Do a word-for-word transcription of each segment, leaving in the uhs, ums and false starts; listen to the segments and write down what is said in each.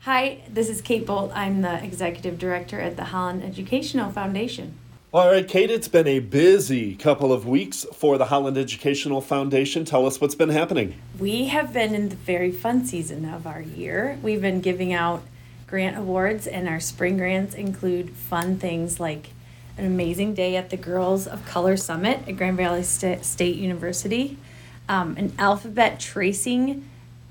Hi, this is Kate Bolt. I'm the Executive Director at the Holland Educational Foundation. All right, Kate, it's been a busy couple of weeks for the Holland Educational Foundation. Tell us what's been happening. We have been in the very fun season of our year. We've been giving out grant awards, and our spring grants include fun things like an amazing day at the Girls of Color Summit at Grand Valley St- State University, um, an alphabet tracing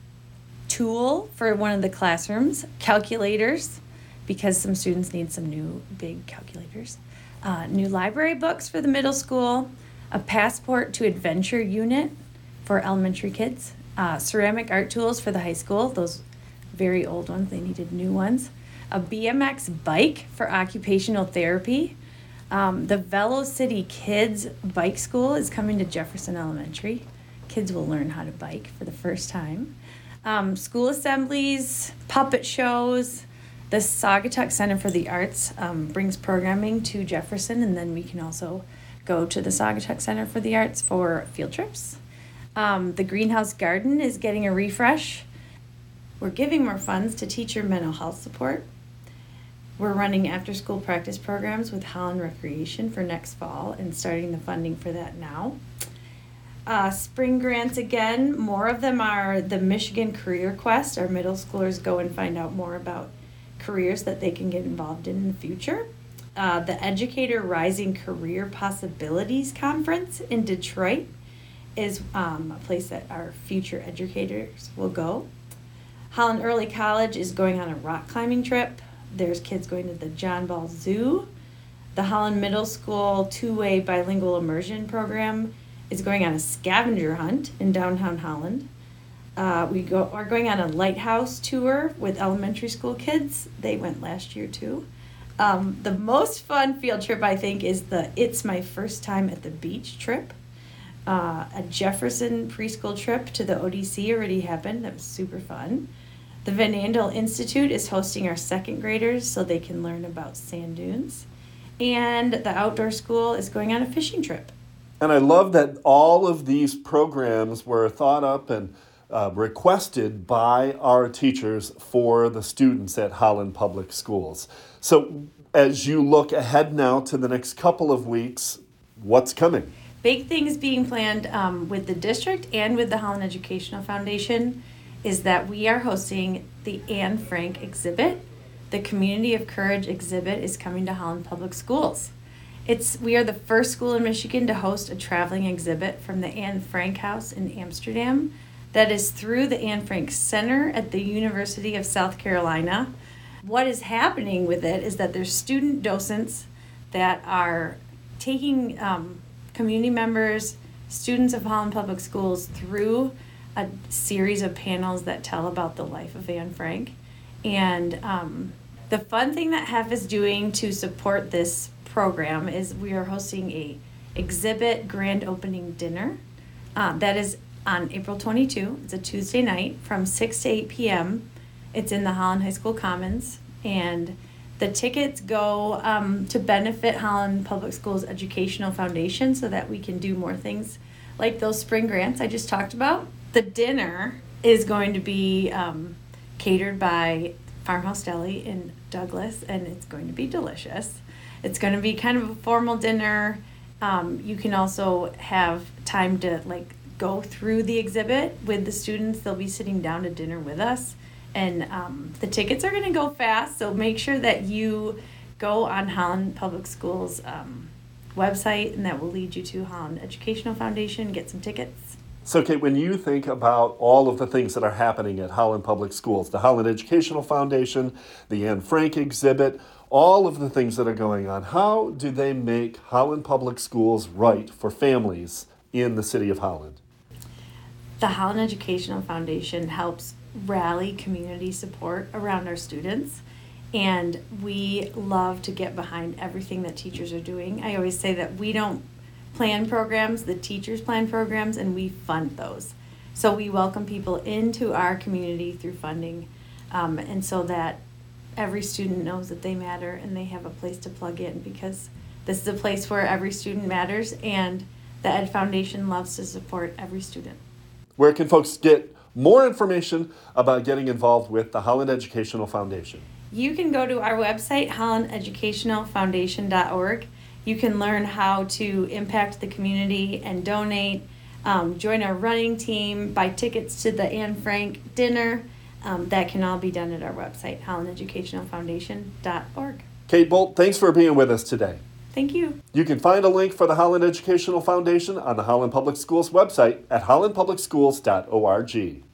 tool for one of the classrooms, calculators, because some students need some new big calculators, uh, new library books for the middle school, a passport to adventure unit for elementary kids, uh, ceramic art tools for the high school, those very old ones, they needed new ones, a B M X bike for occupational therapy. Um, the VeloCity Kids Bike School is coming to Jefferson Elementary. Kids will learn how to bike for the first time. Um, school assemblies, puppet shows. The Saugatuck Center for the Arts um, brings programming to Jefferson, and then we can also go to the Saugatuck Center for the Arts for field trips. Um, the Greenhouse Garden is getting a refresh. We're giving more funds to teacher mental health support. We're running after-school practice programs with Holland Recreation for next fall and starting the funding for that now. Uh, spring grants again, more of them are the Michigan Career Quest. Our middle schoolers go and find out more about careers that they can get involved in in the future. Uh, the Educator Rising Career Possibilities Conference in Detroit is um, a place that our future educators will go. Holland Early College is going on a rock climbing trip. There's kids going to the John Ball Zoo. The Holland Middle School two-way bilingual immersion program is going on a scavenger hunt in downtown Holland. Uh, we go are going on a lighthouse tour with elementary school kids. They went last year too. Um, the most fun field trip, I think, is the It's My First Time at the Beach trip. Uh, a Jefferson preschool trip to the O D C already happened. That was super fun. The Van Andel Institute is hosting our second graders so they can learn about sand dunes. And the outdoor school is going on a fishing trip. And I love that all of these programs were thought up and uh, requested by our teachers for the students at Holland Public Schools. So as you look ahead now to the next couple of weeks, what's coming? Big things being planned um, with the district and with the Holland Educational Foundation is that we are hosting the Anne Frank exhibit. The Community of Courage exhibit is coming to Holland Public Schools. It's we are the first school in Michigan to host a traveling exhibit from the Anne Frank House in Amsterdam that is through the Anne Frank Center at the University of South Carolina. What is happening with it is that there's student docents that are taking um, community members, students of Holland Public Schools through a series of panels that tell about the life of Anne Frank. And um, the fun thing that H E F is doing to support this program is we are hosting a exhibit grand opening dinner. Uh, that is on April twenty-second. It's a Tuesday night from six to eight p.m. It's in the Holland High School Commons. And the tickets go um, to benefit Holland Public Schools Educational Foundation so that we can do more things like those spring grants I just talked about. The dinner is going to be um, catered by Farmhouse Deli in Douglas, and it's going to be delicious. It's going to be kind of a formal dinner. Um, you can also have time to like go through the exhibit with the students. They'll be sitting down to dinner with us, and um, the tickets are going to go fast. So make sure that you go on Holland Public Schools um, website, and that will lead you to Holland Educational Foundation. Get some tickets. So, Kate, when you think about all of the things that are happening at Holland Public Schools, the Holland Educational Foundation, the Anne Frank exhibit, all of the things that are going on, how do they make Holland Public Schools right for families in the city of Holland? The Holland Educational Foundation helps rally community support around our students, and we love to get behind everything that teachers are doing. I always say that we don't plan programs, the teachers plan programs, and we fund those. So we welcome people into our community through funding, um, and so that every student knows that they matter and they have a place to plug in, because this is a place where every student matters, and the Ed Foundation loves to support every student. Where can folks get more information about getting involved with the Holland Educational Foundation? You can go to our website, holland educational foundation dot org. You can learn how to impact the community and donate, um, join our running team, buy tickets to the Anne Frank dinner. Um, that can all be done at our website, holland educational foundation dot org. Kate Bolt, thanks for being with us today. Thank you. You can find a link for the Holland Educational Foundation on the Holland Public Schools website at holland public schools dot org.